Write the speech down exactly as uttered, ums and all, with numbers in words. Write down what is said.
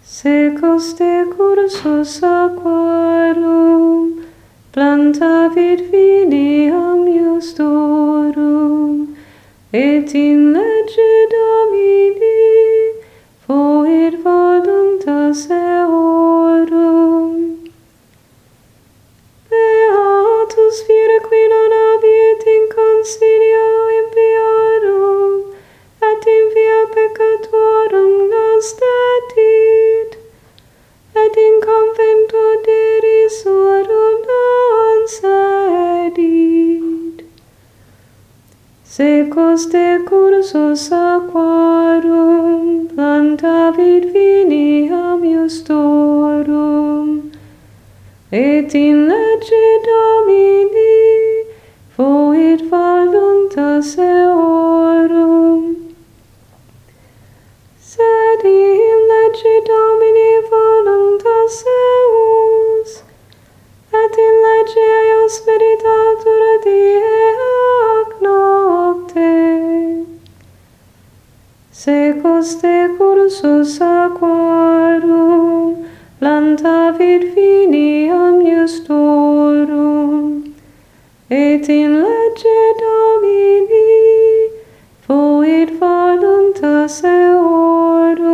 secos de cursus aquarum, plantavit finiam iustorum, et in legge Domini fuit voluntas eorum. Beatus vire qui non habiet in consilio impiorum, et in via peccatorum non statit, et in convento derisorum non sedit. Secos de cursus aquarum, plantavit finiam iustorum, et in legge Domini fuit voluntas eorum. Sed in legge Domini voluntas eus, et in legge eos meditatur die ac nocte. Secos de cursus aquarum, plantavit finiam iustorum, et in legge Domini fuit voluntas eorum.